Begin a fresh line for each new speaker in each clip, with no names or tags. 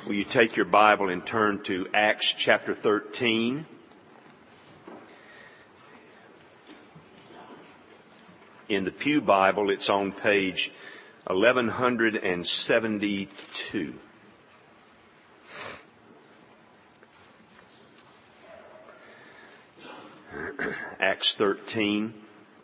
Will you take your Bible and turn to Acts chapter 13? In the Pew Bible, it's on page 1172. Acts 13,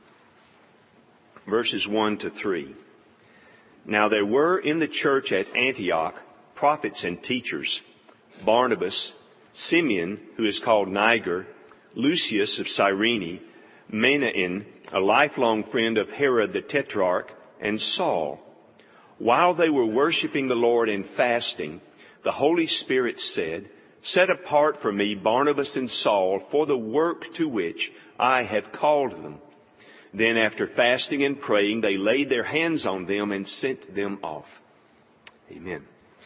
verses 1 to 3. Now there were in the church at Antioch prophets and teachers: Barnabas, Simeon, who is called Niger, Lucius of Cyrene, Manaen, a lifelong friend of Herod the Tetrarch, and Saul. While they were worshiping the Lord and fasting, the Holy Spirit said, "Set apart for me Barnabas and Saul for the work to which I have called them." Then after fasting and praying, they laid their hands on them and sent them off. Amen.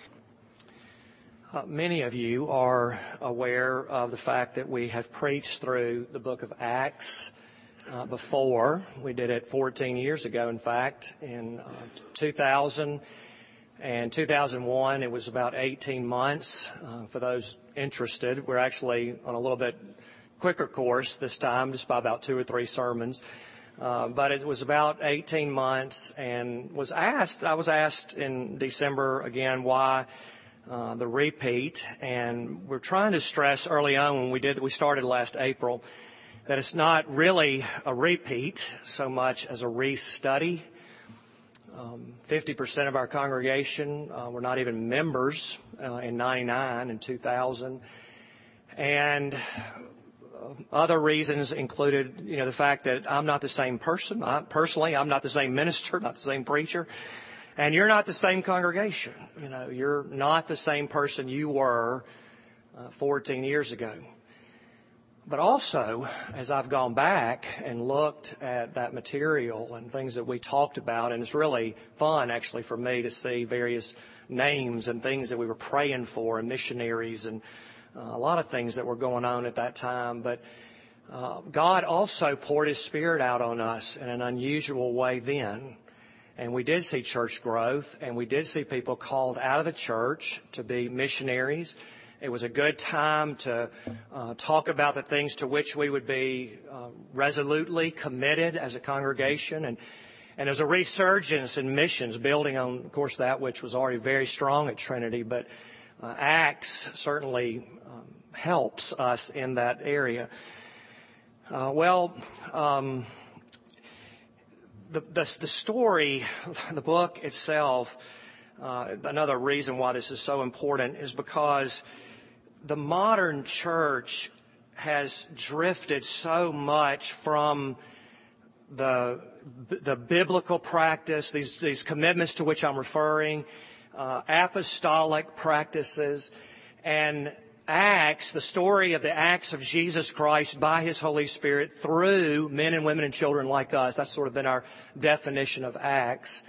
Many of you are aware of the fact that we have preached through the book of Acts before. We did it 14 years ago, in fact, in 2000 and 2001. It was about 18 months. For those interested, we're actually on a little bit quicker course this time, just by about 2 or 3 sermons. But it was about 18 months, and I was asked in December again why the repeat. And we're trying to stress early on when we started last April, that it's not really a repeat so much as a re-study. 50% of our congregation were not even members in 99 and 2000. And other reasons included, the fact that I'm not the same person. I'm not the same minister, not the same preacher. And you're not the same congregation. You're not the same person you were 14 years ago. But also, as I've gone back and looked at that material and things that we talked about, and it's really fun, actually, for me to see various names and things that we were praying for and missionaries and a lot of things that were going on at that time. But God also poured His Spirit out on us in an unusual way then. And we did see church growth, and we did see people called out of the church to be missionaries. It was a good time to talk about the things to which we would be resolutely committed as a congregation. And there's a resurgence in missions, building on, of course, that which was already very strong at Trinity. But Acts certainly helps us in that area. The story, the book itself, another reason why this is so important is because the modern church has drifted so much from the biblical practice, these commitments to which I'm referring, apostolic practices, and Acts, the story of the acts of Jesus Christ by His Holy Spirit through men and women and children like us. That's sort of been our definition of Acts.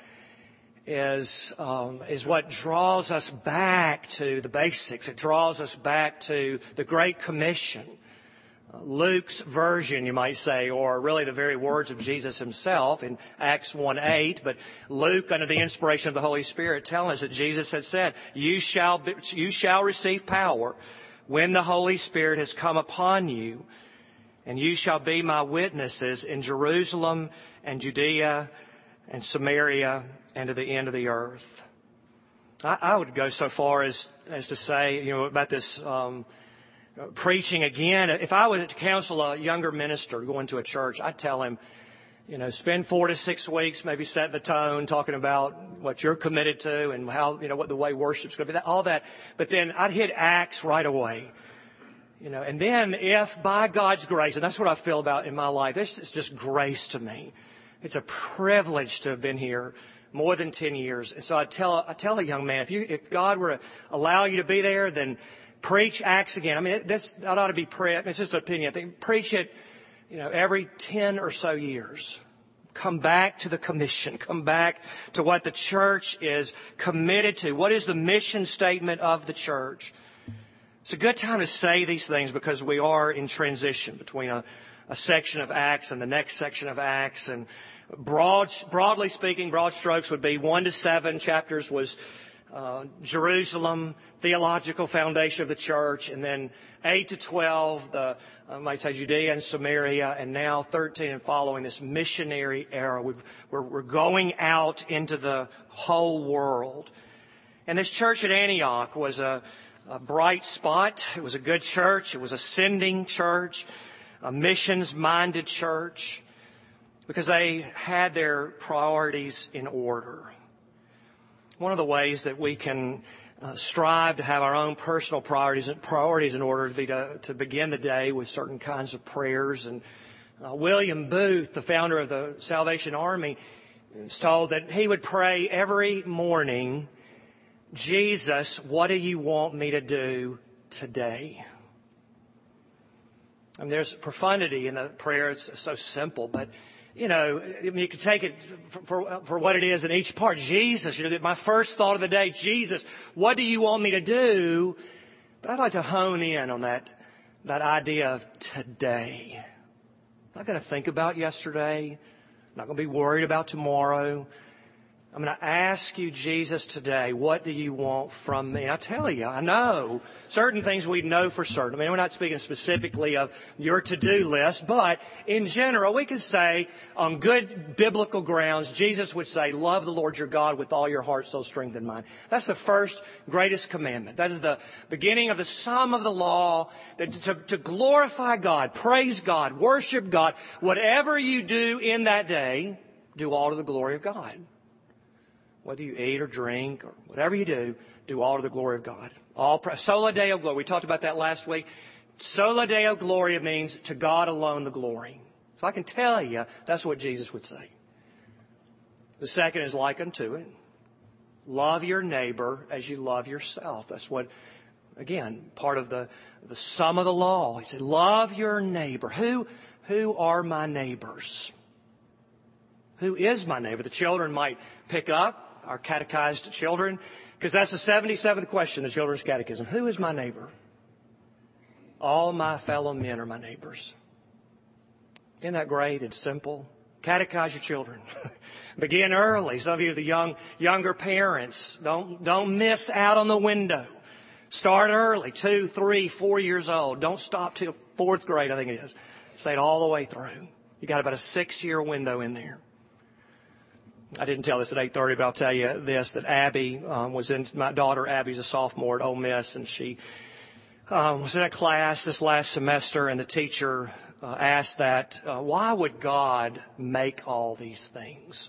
Is what draws us back to the basics. It draws us back to the Great Commission, Luke's version, you might say, or really the very words of Jesus Himself in Acts 1:8. But Luke, under the inspiration of the Holy Spirit, telling us that Jesus had said, "You shall receive power when the Holy Spirit has come upon you, and you shall be my witnesses in Jerusalem and Judea and Samaria and to the end of the earth." I would go so far as to say, about this preaching again. If I was to counsel a younger minister going to a church, I'd tell him, spend 4 to 6 weeks, maybe set the tone, talking about what you're committed to and how, what the way worship's going to be, all that. But then I'd hit Acts right away. And then if by God's grace, and that's what I feel about in my life, it's just grace to me. It's a privilege to have been here more than 10 years. And so I tell a young man, if God were to allow you to be there, then preach Acts again. I mean, that ought to be prayer. It's just an opinion. I think preach it, every 10 or so years. Come back to the commission. Come back to what the church is committed to. What is the mission statement of the church? It's a good time to say these things because we are in transition between a section of Acts and the next section of Acts. And broadly speaking, broad strokes would be 1 to 7 chapters was Jerusalem, theological foundation of the church, and then 8 to 12, I might say Judea and Samaria, and now 13 and following, this missionary era. We're going out into the whole world. And this church at Antioch was a bright spot. It was a good church. It was a sending church, a missions-minded church, because they had their priorities in order. One of the ways that we can strive to have our own personal priorities in order would be to begin the day with certain kinds of prayers. And William Booth, the founder of the Salvation Army, is told that he would pray every morning, "Jesus, what do you want me to do today?" I mean, there's profundity in the prayer. It's so simple, but you can take it for what it is in each part. Jesus, my first thought of the day, Jesus, what do you want me to do? But I'd like to hone in on that idea of today. I'm not going to think about yesterday. I'm not going to be worried about tomorrow. I'm going to ask you, Jesus, today, what do you want from me? I tell you, I know certain things we know for certain. I mean, we're not speaking specifically of your to-do list, but in general, we can say on good biblical grounds, Jesus would say, love the Lord your God with all your heart, soul, strength, and mind. That's the first greatest commandment. That is the beginning of the sum of the law, to glorify God, praise God, worship God. Whatever you do in that day, do all to the glory of God. Whether you eat or drink or whatever you do all to the glory of God. Sola Deo Gloria. We talked about that last week. Sola Deo Gloria means to God alone the glory. So I can tell you that's what Jesus would say. The second is like unto it. Love your neighbor as you love yourself. That's what, again, part of the sum of the law. He said, love your neighbor. Who are my neighbors? Who is my neighbor? The children might pick up, our catechized children, because that's the 77th question in the Children's Catechism. Who is my neighbor? All my fellow men are my neighbors. Isn't that great? It's simple. Catechize your children. Begin early. Some of you, the younger parents, don't miss out on the window. Start early, 2, 3, 4 years old. Don't stop till 4th grade, I think it is. Say it all the way through. You got about a 6-year window in there. I didn't tell this at 8:30, but I'll tell you this, that Abby my daughter Abby's a sophomore at Ole Miss, and she was in a class this last semester, and the teacher asked that, why would God make all these things?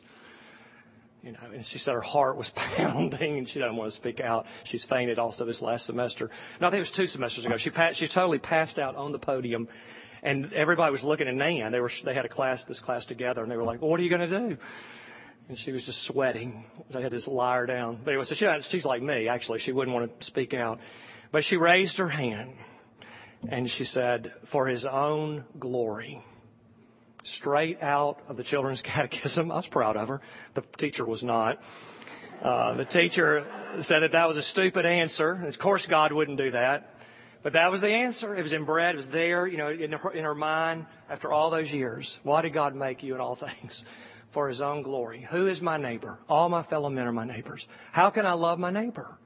And she said her heart was pounding, and she doesn't want to speak out. She's fainted also this last semester. No, I think it was 2 semesters ago. She totally passed out on the podium, and everybody was looking at Nan. They had this class together, and they were like, well, what are you going to do? And she was just sweating. They had to lie her down. But anyway, so she's like me, actually. She wouldn't want to speak out. But she raised her hand, and she said, for His own glory. Straight out of the Children's Catechism. I was proud of her. The teacher was not. The teacher said that was a stupid answer. Of course, God wouldn't do that. But that was the answer. It was inbred. It was there, in her mind after all those years. Why did God make you in all things? For His own glory. Who is my neighbor? All my fellow men are my neighbors. How can I love my neighbor?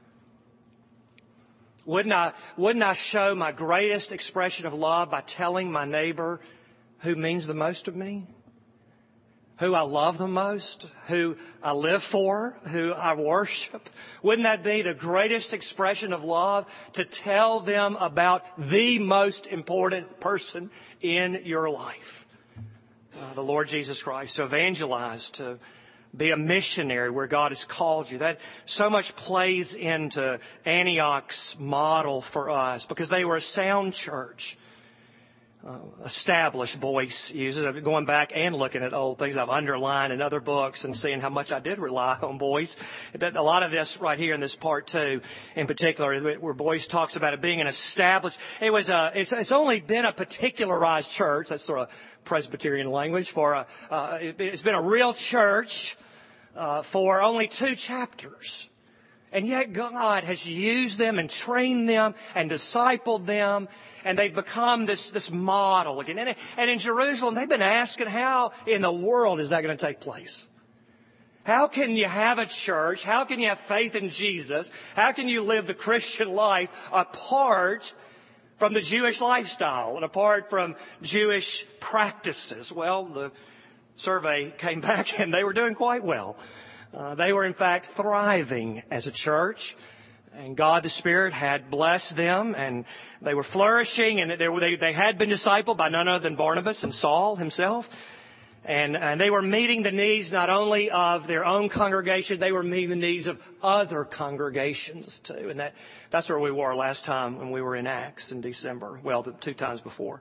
Wouldn't I show my greatest expression of love by telling my neighbor who means the most to me? Who I love the most? Who I live for? Who I worship? Wouldn't that be the greatest expression of love? To tell them about the most important person in your life. The Lord Jesus Christ, to evangelize, to be a missionary where God has called you. That so much plays into Antioch's model for us because they were a sound church. Established, Boyce uses it. Going back and looking at old things I've underlined in other books and seeing how much I did rely on Boyce. A lot of this right here in this part 2 in particular, where Boyce talks about it being an established, it's only been a particularized church. That's sort of Presbyterian language it's been a real church for only 2 chapters. And yet God has used them and trained them and discipled them, and they've become this model again. And in Jerusalem, they've been asking, how in the world is that going to take place? How can you have a church? How can you have faith in Jesus? How can you live the Christian life apart from the Jewish lifestyle and apart from Jewish practices? Well, the survey came back and they were doing quite well. They were, in fact, thriving as a church. And God the Spirit had blessed them, and they were flourishing, and they had been discipled by none other than Barnabas and Saul himself. And they were meeting the needs not only of their own congregation, they were meeting the needs of other congregations too. And that's where we were last time when we were in Acts in December. Well, the 2 times before.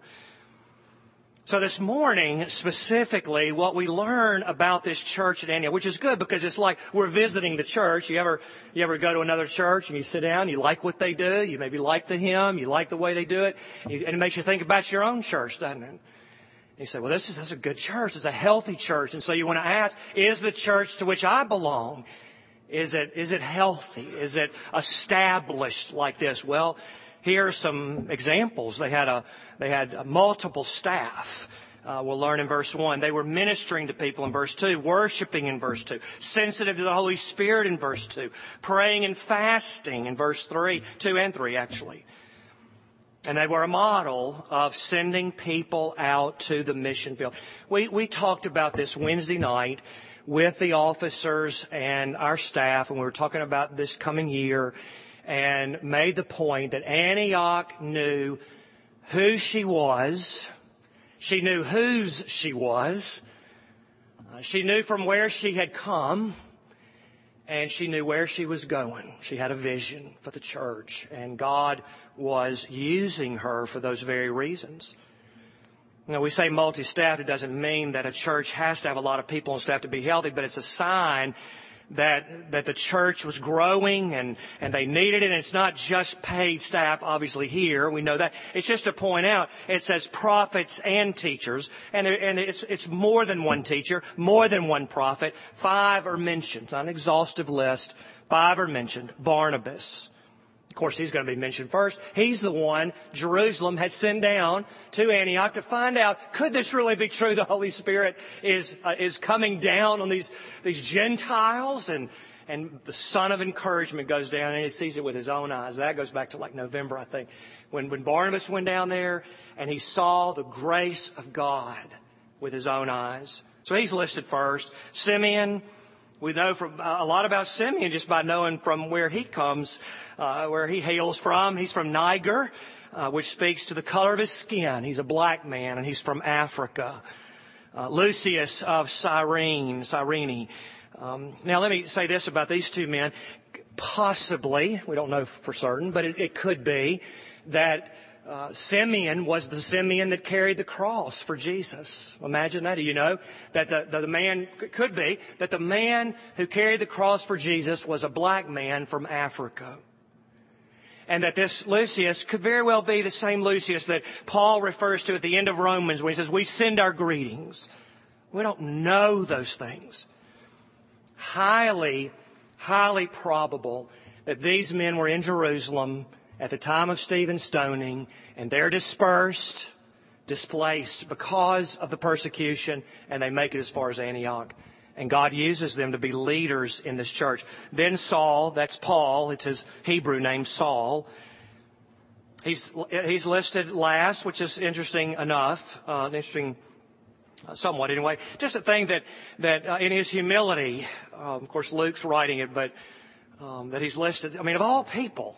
So this morning, specifically, what we learn about this church at Antioch, which is good because it's like we're visiting the church. You ever go to another church and you sit down, you like what they do, you maybe like the hymn, you like the way they do it, and it makes you think about your own church, doesn't it? And you say, well, this is a good church. It's a healthy church. And so you want to ask, is the church to which I belong, is it healthy? Is it established like this? Well, here are some examples. They had multiple staff. We'll learn in verse 1. They were ministering to people in verse 2, worshiping in verse 2, sensitive to the Holy Spirit in verse 2, praying and fasting in verse 3, 2 and 3 actually. And they were a model of sending people out to the mission field. We talked about this Wednesday night with the officers and our staff, and we were talking about this coming year, and made the point that Antioch knew who she was. She knew whose she was. She knew from where she had come. And she knew where she was going. She had a vision for the church. And God was using her for those very reasons. Now, we say multi-staff. It doesn't mean that a church has to have a lot of people on staff to be healthy, but it's a sign that the church was growing and they needed it. And it's not just paid staff, obviously, here. We know that. It's just to point out, it says prophets and teachers. And it's more than one teacher, more than one prophet. 5 are mentioned. Not an exhaustive list. 5 are mentioned. Barnabas. Of course, he's going to be mentioned first. He's the one Jerusalem had sent down to Antioch to find out, could this really be true? The Holy Spirit is coming down on these Gentiles, and the son of encouragement goes down and he sees it with his own eyes. That goes back to like November, I think, when Barnabas went down there and he saw the grace of God with his own eyes. So he's listed first. Simeon. We know a lot about Simeon just by knowing from where he comes, where he hails from. He's from Niger, which speaks to the color of his skin. He's a black man, and he's from Africa. Lucius of Cyrene. Now, let me say this about these 2 men. Possibly, we don't know for certain, but it could be that Simeon was the Simeon that carried the cross for Jesus. Imagine that. Do you know that the man could be that the man who carried the cross for Jesus was a black man from Africa? And that this Lucius could very well be the same Lucius that Paul refers to at the end of Romans when he says, we send our greetings. We don't know those things. Highly, highly probable that these men were in Jerusalem at the time of Stephen's stoning, and they're dispersed, displaced because of the persecution, and they make it as far as Antioch. And God uses them to be leaders in this church. Then Saul, that's Paul, it's his Hebrew name, Saul. He's listed last, which is interesting enough, somewhat anyway. Just a thing that in his humility, of course Luke's writing it, but that he's listed, I mean, of all people,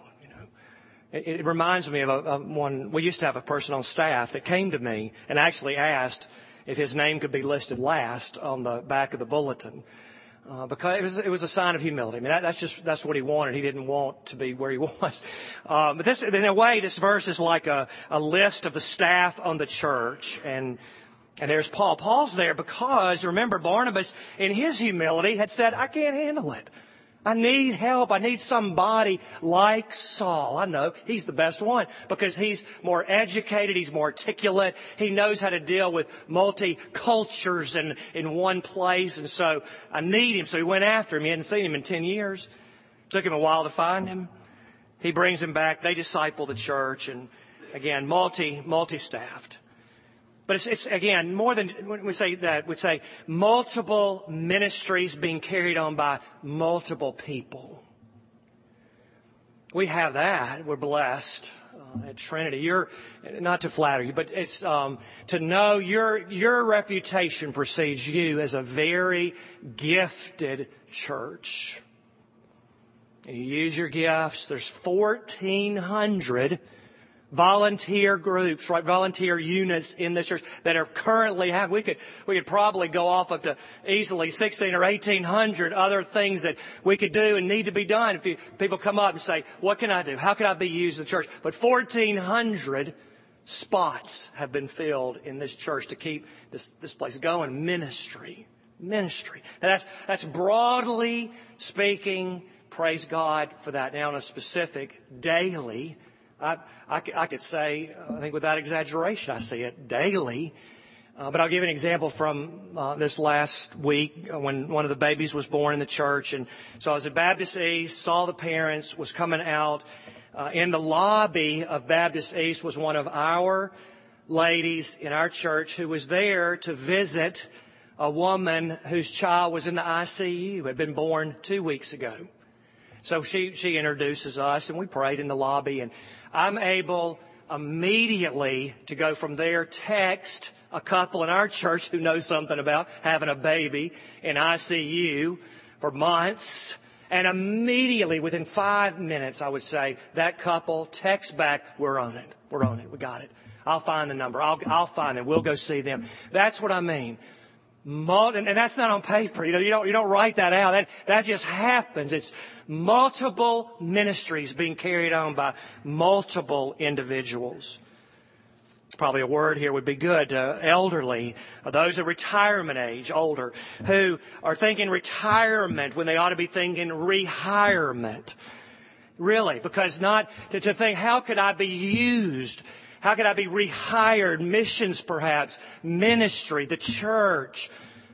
it reminds me of one. We used to have a person on staff that came to me and actually asked if his name could be listed last on the back of the bulletin, because it was a sign of humility. I mean, that's what he wanted. He didn't want to be where he was. But this, in a way, this verse is like a list of the staff on the church, and there's Paul. Paul's there because, remember, Barnabas, in his humility, had said, I can't handle it. I need help. I need somebody like Saul. I know he's the best one because he's more educated. He's more articulate. He knows how to deal with multi-cultures in one place. And so I need him. So he went after him. He hadn't seen him in 10 years. Took him a while to find him. He brings him back. They disciple the church. And again, multi-staffed. But it's again, more than when we say that, we say multiple ministries being carried on by multiple people. We have that. We're blessed at Trinity. You're, not to flatter you, but it's to know your reputation precedes you as a very gifted church. And you use your gifts. There's 1,400 volunteer groups, right? Volunteer units in the church that are currently have. We could probably go off up to easily 1,600 or 1,800 other things that we could do and need to be done. If people come up and say, "What can I do? How can I be used in the church?" But 1,400 spots have been filled in this church to keep this place going. Ministry. Now that's broadly speaking. Praise God for that. Now, on a specific daily. I could say, I think without exaggeration, I see it daily. But I'll give an example from this last week when one of the babies was born in the church. And so I was at Baptist East, saw the parents, was coming out. In the lobby of Baptist East was one of our ladies in our church who was there to visit a woman whose child was in the ICU, had been born 2 weeks ago. So she introduces us, and we prayed in the lobby, and I'm able immediately to go from there, text a couple in our church who knows something about having a baby in ICU for months, and immediately, within 5 minutes, I would say, that couple texts back, "We're on it, we got it. I'll find the number, I'll find it, we'll go see them." That's what I mean. And that's not on paper. You don't write that out. That just happens. It's multiple ministries being carried on by multiple individuals. Probably a word here would be good. Elderly, those of retirement age, older, who are thinking retirement when they ought to be thinking rehirement. Really, because not to think, how could I be used? How could I be rehired? Missions, perhaps. Ministry, the church,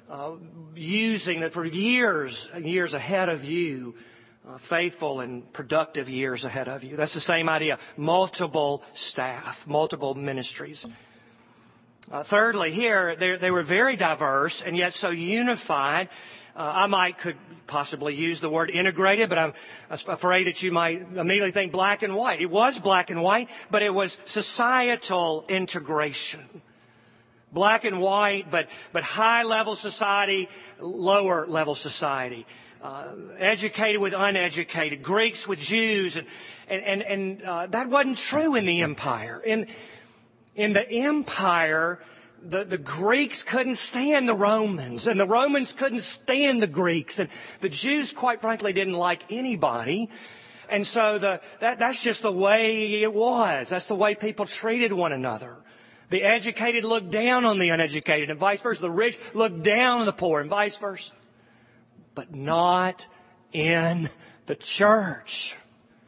using it for years ahead of you. Faithful and productive years ahead of you. That's the same idea. Multiple staff, multiple ministries. Thirdly, here, they were very diverse and yet so unified. Could possibly use the word integrated, but I'm afraid that you might immediately think black and white. It was black and white, but it was societal integration. Black and white, but high-level society, lower-level society. Educated with uneducated, Greeks with Jews, and that wasn't true in the empire. In the empire, the Greeks couldn't stand the Romans, and the Romans couldn't stand the Greeks, and the Jews, quite frankly, didn't like anybody. And so that's just the way it was. That's the way people treated one another. The educated looked down on the uneducated, and vice versa. The rich looked down on the poor, and vice versa. But not in the church.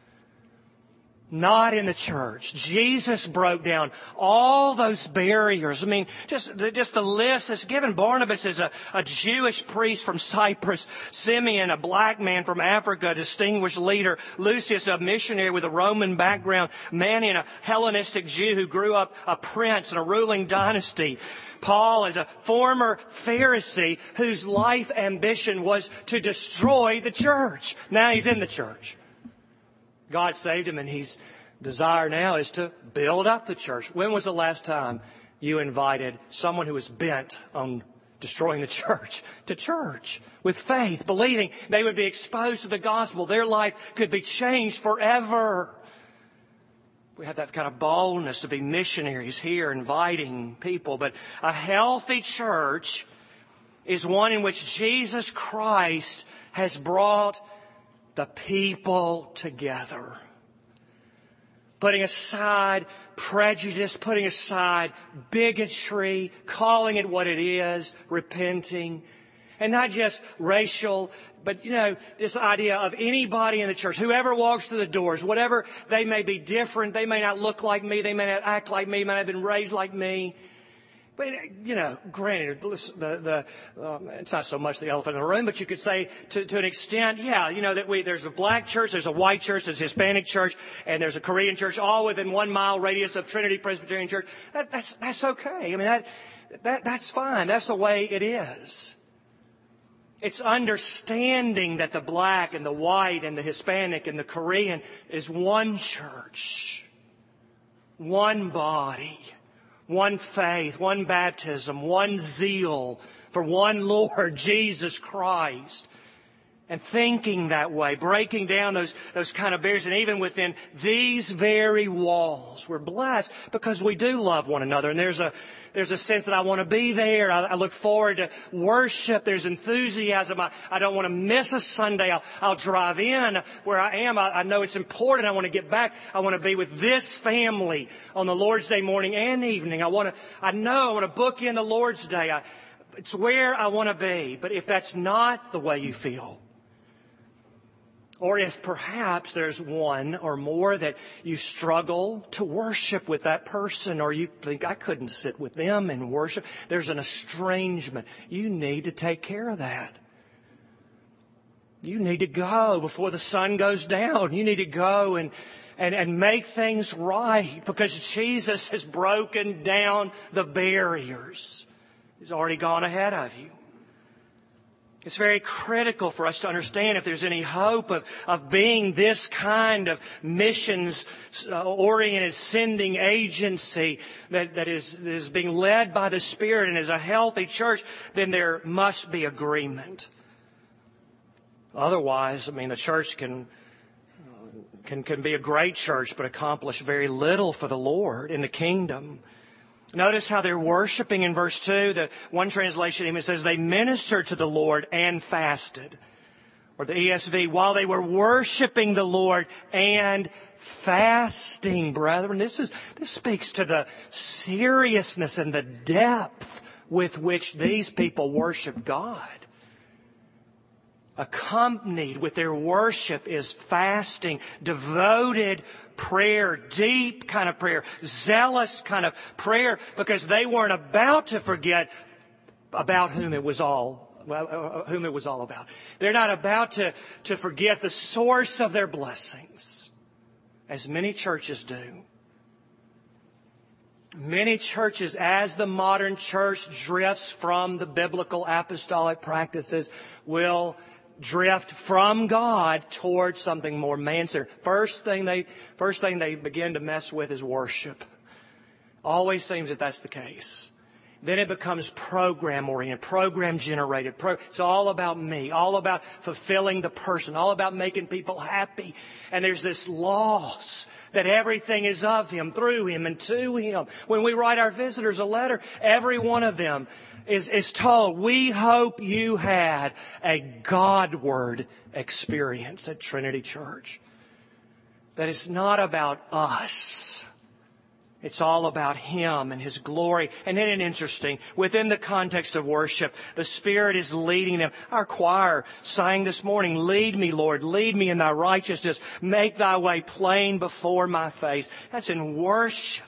Not in the church. Jesus broke down all those barriers. I mean, just the list that's given. Barnabas is a Jewish priest from Cyprus. Simeon, a black man from Africa, a distinguished leader. Lucius, a missionary with a Roman background. Manaen, a Hellenistic Jew who grew up a prince in a ruling dynasty. Paul is a former Pharisee whose life ambition was to destroy the church. Now he's in the church. God saved him, and his desire now is to build up the church. When was the last time you invited someone who was bent on destroying the church to church with faith, believing they would be exposed to the gospel, their life could be changed forever? We have that kind of boldness to be missionaries here, inviting people. But a healthy church is one in which Jesus Christ has brought the people together. Putting aside prejudice, putting aside bigotry, calling it what it is, repenting. And not just racial, but, this idea of anybody in the church, whoever walks through the doors, whatever, they may be different, they may not look like me, they may not act like me, may not have been raised like me. But, granted, it's not so much the elephant in the room, but you could say to an extent, there's a black church, there's a white church, there's a Hispanic church, and there's a Korean church, all within 1 mile radius of Trinity Presbyterian Church. That's okay. I mean, that's fine. That's the way it is. It's understanding that the black and the white and the Hispanic and the Korean is one church, one body, one faith, one baptism, one zeal for one Lord Jesus Christ. And thinking that way, breaking down those kind of barriers. And even within these very walls, we're blessed because we do love one another. And there's a sense that I want to be there. I look forward to worship. There's enthusiasm. I don't want to miss a Sunday. I'll drive in where I am. I know it's important. I want to get back. I want to be with this family on the Lord's Day morning and evening. I want to book in the Lord's Day. It's where I want to be. But if that's not the way you feel, or if perhaps there's one or more that you struggle to worship with that person, or you think, I couldn't sit with them and worship, there's an estrangement. You need to take care of that. You need to go before the sun goes down. You need to go and make things right, because Jesus has broken down the barriers. He's already gone ahead of you. It's very critical for us to understand if there's any hope of being this kind of missions-oriented sending agency that is being led by the Spirit and is a healthy church, then there must be agreement. Otherwise, the church can be a great church but accomplish very little for the Lord in the kingdom. Notice how they're worshiping in verse 2. The one translation even says they ministered to the Lord and fasted. Or the ESV, while they were worshiping the Lord and fasting, brethren. This speaks to the seriousness and the depth with which these people worship God. Accompanied with their worship is fasting, devoted prayer, deep kind of prayer, zealous kind of prayer, because they weren't about to forget about whom it was all about. They're not about to forget the source of their blessings, as many churches do. Many churches, as the modern church drifts from the biblical apostolic practices, will drift from God towards something more man-centered. First thing they begin to mess with is worship. Always seems that that's the case. Then it becomes program-oriented, program-generated. It's all about me, all about fulfilling the person, all about making people happy. And there's this loss that everything is of Him, through Him, and to Him. When we write our visitors a letter, every one of them is told, we hope you had a Godward experience at Trinity Church. That it's not about us. It's all about Him and His glory. And isn't it interesting? Within the context of worship, the Spirit is leading them. Our choir sang this morning, lead me, Lord, lead me in Thy righteousness. Make Thy way plain before my face. That's in worship.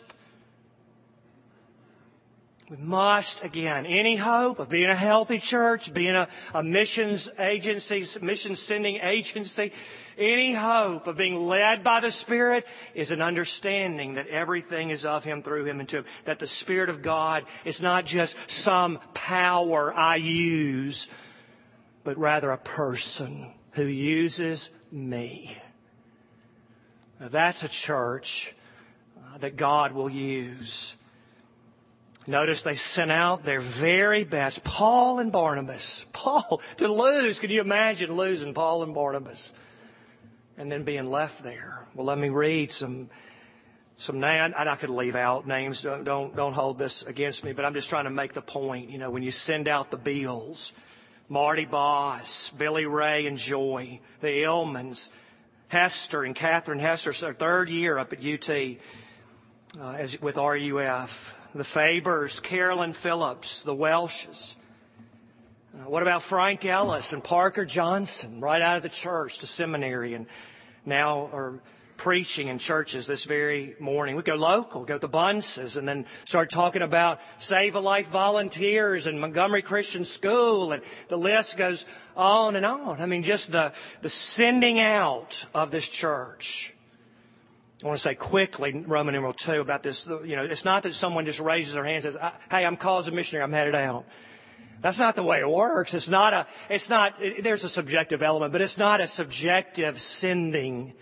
We must, again, any hope of being a healthy church, being a missions agency, mission sending agency, any hope of being led by the Spirit is an understanding that everything is of Him, through Him, and to Him. That the Spirit of God is not just some power I use, but rather a person who uses me. Now, that's a church that God will use. Notice they sent out their very best. Paul and Barnabas. Paul, to lose. Could you imagine losing Paul and Barnabas? And then being left there. Well, let me read some names. I could leave out names. Don't hold this against me. But I'm just trying to make the point. When you send out the Beals, Marty Boss, Billy Ray and Joy, the Illmans, Hester and Catherine Hester, their third year up at UT with RUF. The Fabers, Carolyn Phillips, the Welshes. What about Frank Ellis and Parker Johnson, right out of the church to seminary, and now are preaching in churches this very morning. We go local, go to Bunce's, and then start talking about Save a Life volunteers and Montgomery Christian School, and the list goes on and on. I mean, just the sending out of this church. I want to say quickly, Roman numeral 2, about this. It's not that someone just raises their hand and says, "Hey, I'm called as a missionary, I'm headed out." That's not the way it works. There's a subjective element, but it's not a subjective sending.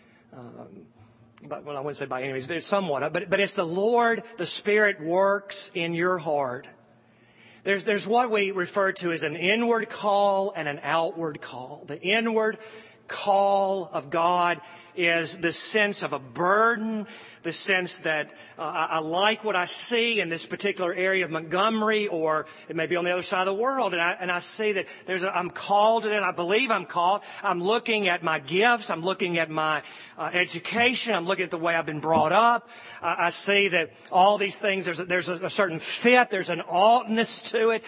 I wouldn't say by any means. There's somewhat, but it's the Lord, the Spirit works in your heart. There's what we refer to as an inward call and an outward call. The inward call of God is the sense of a burden, the sense that I like what I see in this particular area of Montgomery, or it may be on the other side of the world, and I see that I'm called, and I believe I'm called. I'm looking at my gifts. I'm looking at my education. I'm looking at the way I've been brought up. I see that all these things, there's a certain fit. There's an oughtness to it.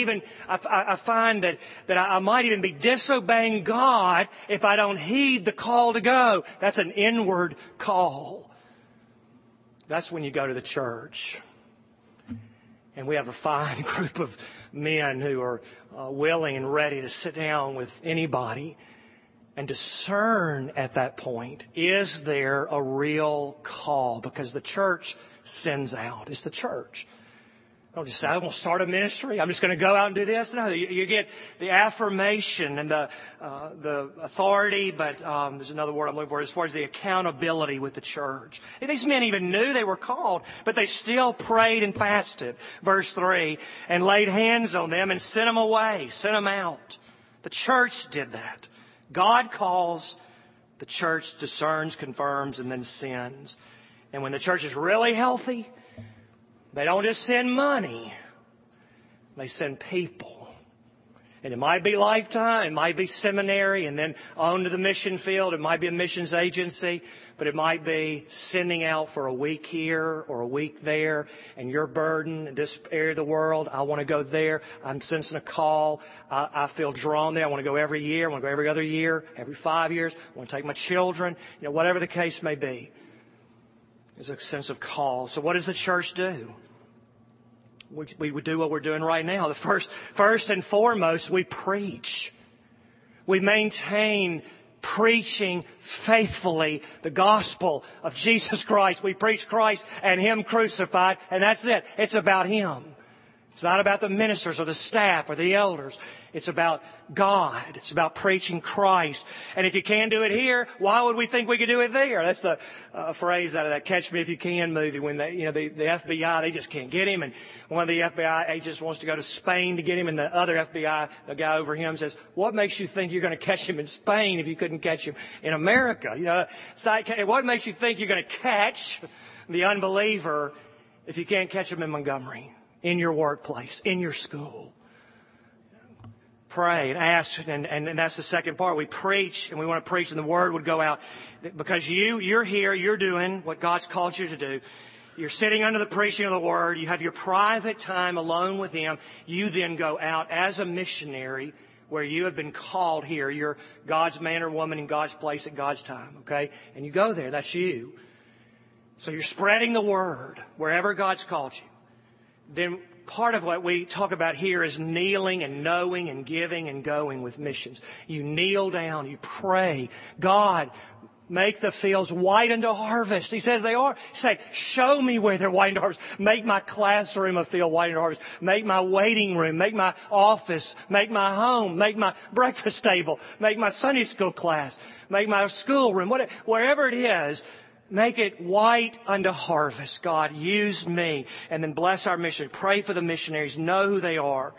I find that I might even be disobeying God if I don't heed the call to go. That's an inward call. That's when you go to the church. And we have a fine group of men who are willing and ready to sit down with anybody and discern at that point, is there a real call? Because the church sends out. It's the church. Don't just say, "I'm going to start a ministry. I'm just going to go out and do this." No, you get the affirmation and the authority, but there's another word I'm looking for as far as the accountability with the church. And these men even knew they were called, but they still prayed and fasted. Verse 3, and laid hands on them and sent them away, sent them out. The church did that. God calls, the church discerns, confirms, and then sends. And when the church is really healthy, they don't just send money. They send people. And it might be lifetime. It might be seminary and then on to the mission field. It might be a missions agency. But it might be sending out for a week here or a week there. And your burden in this area of the world, I want to go there. I'm sensing a call. I feel drawn there. I want to go every year. I want to go every other year, every 5 years. I want to take my children. Whatever the case may be. There's a sense of call. So what does the church do? We would do what we're doing right now. The first and foremost, we preach. We maintain preaching faithfully the gospel of Jesus Christ. We preach Christ and Him crucified, and that's it. It's about Him. It's not about the ministers or the staff or the elders. It's about God. It's about preaching Christ. And if you can't do it here, why would we think we could do it there? That's the phrase out of that Catch Me If You Can movie when the FBI, they just can't get him. And one of the FBI agents wants to go to Spain to get him. And the other FBI, the guy over him says, "What makes you think you're going to catch him in Spain if you couldn't catch him in America?" It's like, what makes you think you're going to catch the unbeliever if you can't catch him in Montgomery, in your workplace, in your school? Pray and ask, and that's the second part. We preach, and we want to preach, and the word would go out. Because you're here, you're doing what God's called you to do. You're sitting under the preaching of the word. You have your private time alone with Him. You then go out as a missionary where you have been called here. You're God's man or woman in God's place at God's time, okay? And you go there. That's you. So you're spreading the word wherever God's called you. Then part of what we talk about here is kneeling and knowing and giving and going with missions. You kneel down, you pray, "God, make the fields white unto harvest." He says they are. Say, "Show me where they're white unto harvest. Make my classroom a field white unto harvest. Make my waiting room, make my office, make my home, make my breakfast table, make my Sunday school class, make my schoolroom, wherever it is. Make it white unto harvest. God, use me." And then bless our mission. Pray for the missionaries. Know who they are.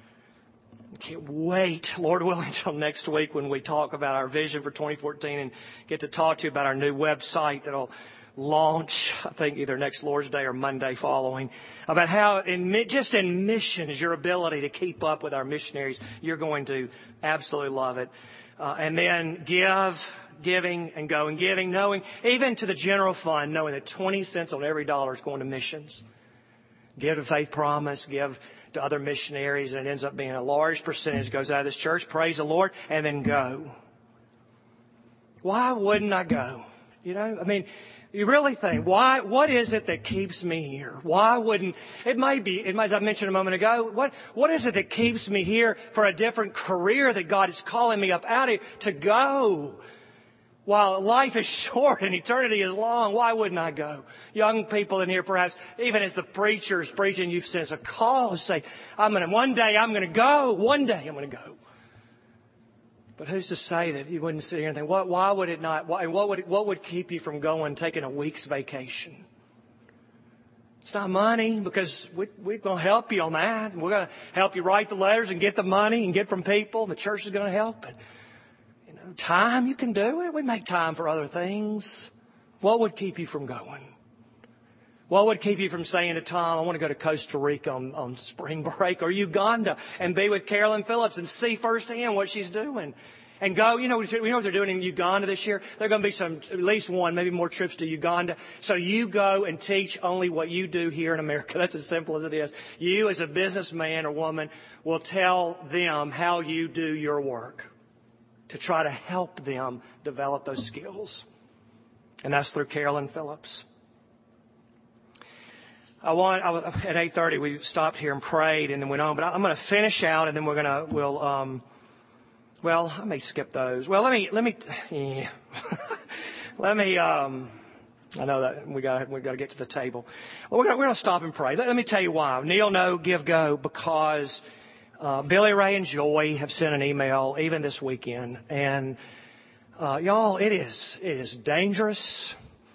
Can't wait, Lord willing, until next week when we talk about our vision for 2014 and get to talk to you about our new website that'll launch, I think, either next Lord's Day or Monday following, about how just in mission is your ability to keep up with our missionaries. You're going to absolutely love it. And then giving and going, giving, knowing, even to the general fund, knowing that 20 cents on every dollar is going to missions. Give to Faith Promise, give to other missionaries, and it ends up being a large percentage goes out of this church. Praise the Lord, and then go. Why wouldn't I go? You know, I mean, you really think, what is it that keeps me here? Why wouldn't, as I mentioned a moment ago, what is it that keeps me here for a different career that God is calling me up out of to go? While life is short and eternity is long, why wouldn't I go? Young people in here, perhaps, even as the preacher's preaching, you've sensed a call to say, one day I'm going to go. One day I'm going to go. But who's to say that you wouldn't sit here and think, why would it not? What would keep you from going, taking a week's vacation? It's not money, because we're going to help you on that. We're going to help you write the letters and get the money and get from people. The church is going to help. And, time, you can do it. We make time for other things. What would keep you from going? What would keep you from saying to Tom, I want to go to Costa Rica on spring break, or Uganda and be with Carolyn Phillips and see firsthand what she's doing? And go, you know what they're doing in Uganda this year? There are going to be at least one, maybe more trips to Uganda. So you go and teach only what you do here in America. That's as simple as it is. You as a businessman or woman will tell them how you do your work, to try to help them develop those skills. And that's through Carolyn Phillips. At 8:30 we stopped here and prayed and then went on. But I'm going to finish out, and then I may skip those. Well, let me I know that we got to get to the table. Well, we're going to stop and pray. Let me tell you why. Neil, no, give, go, because Billy Ray and Joy have sent an email even this weekend, and y'all, it is dangerous.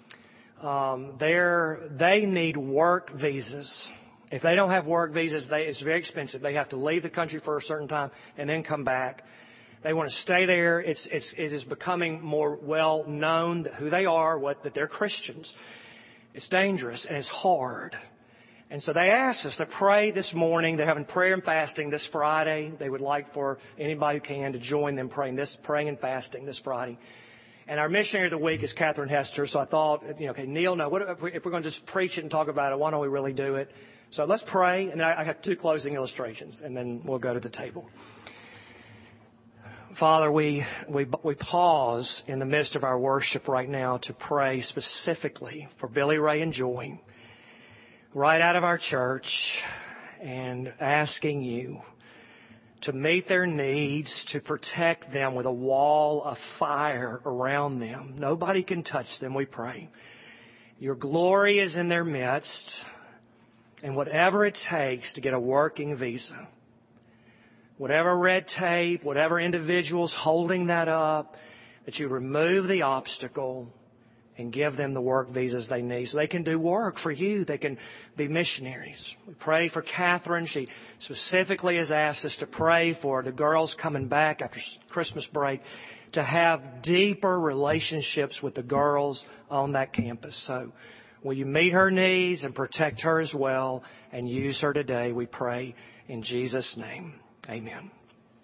They need work visas. If they don't have work visas, it's very expensive. They have to leave the country for a certain time and then come back. They want to stay there. It is becoming more well known who they are, that they're Christians. It's dangerous and it's hard. And so they asked us to pray this morning. They're having prayer and fasting this Friday. They would like for anybody who can to join them praying and fasting this Friday. And our missionary of the week is Catherine Hester. So I thought, okay, Neil, no, what if we're going to just preach it and talk about it, why don't we really do it? So let's pray. And I have 2 closing illustrations, and then we'll go to the table. Father, we pause in the midst of our worship right now to pray specifically for Billy Ray and Joy, right out of our church, and asking you to meet their needs, to protect them with a wall of fire around them. Nobody can touch them, we pray. Your glory is in their midst, and whatever it takes to get a working visa, whatever red tape, whatever individuals holding that up, that you remove the obstacle and give them the work visas they need so they can do work for you. They can be missionaries. We pray for Catherine. She specifically has asked us to pray for the girls coming back after Christmas break to have deeper relationships with the girls on that campus. So will you meet her needs and protect her as well and use her today, we pray in Jesus' name. Amen.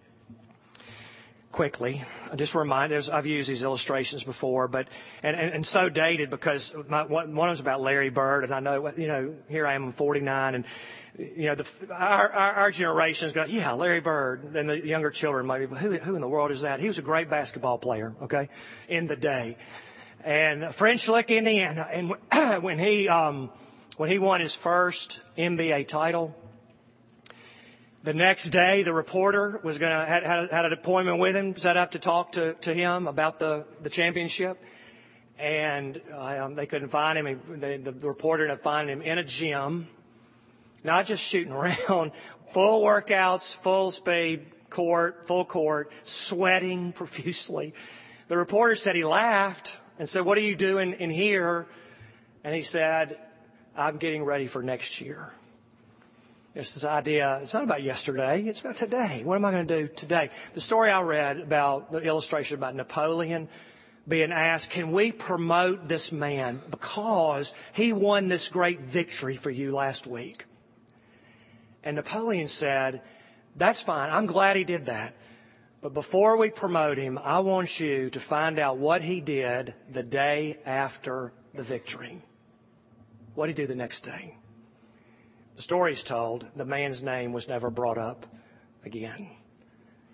Quickly, just a reminder, I've used these illustrations before, but and so dated because one was about Larry Bird, and I know, here I am, I'm 49, and our generation is going, yeah, Larry Bird, and the younger children might be, who in the world is that? He was a great basketball player, okay, in the day, and French Lick, Indiana, and when he won his first NBA title. The next day, the reporter was had an appointment with him, set up to talk to him about the championship, and they couldn't find him. The reporter ended up finding him in a gym, not just shooting around, full workouts, full speed, full court, sweating profusely. The reporter said he laughed and said, "What are you doing in here?" And he said, "I'm getting ready for next year." There's this idea, it's not about yesterday, it's about today. What am I going to do today? The story I read about, the illustration about Napoleon being asked, can we promote this man because he won this great victory for you last week? And Napoleon said, that's fine, I'm glad he did that. But before we promote him, I want you to find out what he did the day after the victory. What did he do the next day? The story's told, the man's name was never brought up again.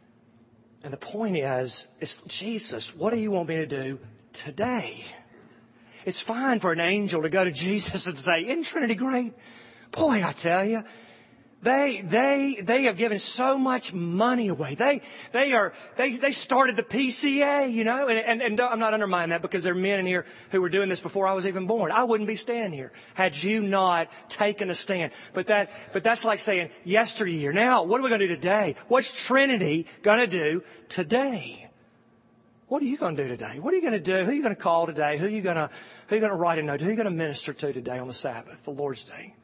And the point is, it's Jesus, what do you want me to do today? It's fine for an angel to go to Jesus and say, "Isn't Trinity great?" Boy, I tell you, they have given so much money away. They started the PCA, you know, and I'm not undermining that, because there are men in here who were doing this before I was even born. I wouldn't be standing here had you not taken a stand. But that's like saying yesteryear. Now, what are we going to do today? What's Trinity going to do today? What are you going to do today? What are you going to do? Who are you going to call today? Who are you going to write a note to? Who are you going to minister to today on the Sabbath, the Lord's Day?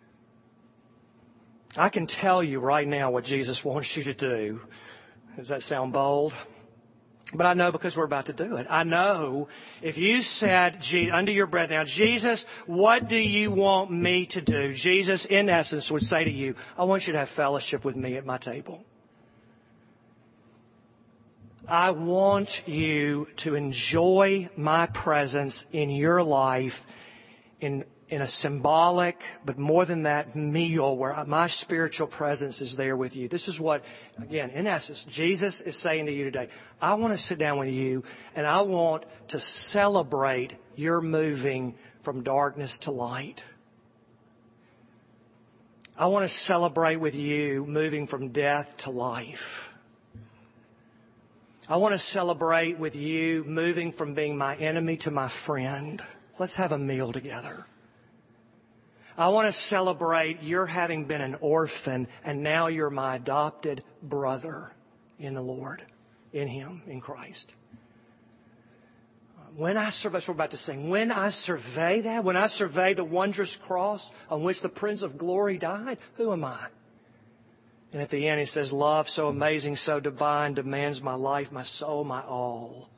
I can tell you right now what Jesus wants you to do. Does that sound bold? But I know, because we're about to do it. I know if you said under your breath now, "Jesus, what do you want me to do?" Jesus, in essence, would say to you, "I want you to have fellowship with me at my table. I want you to enjoy my presence in your life in a symbolic, but more than that, meal where my spiritual presence is there with you." This is what, again, in essence, Jesus is saying to you today. I want to sit down with you, and I want to celebrate your moving from darkness to light. I want to celebrate with you moving from death to life. I want to celebrate with you moving from being my enemy to my friend. Let's have a meal together. I want to celebrate your having been an orphan, and now you're my adopted brother in the Lord, in Him, in Christ. That's what we're about to sing. When I survey that, when I survey the wondrous cross on which the Prince of Glory died, who am I? And at the end He says, "Love so amazing, so divine, demands my life, my soul, my all."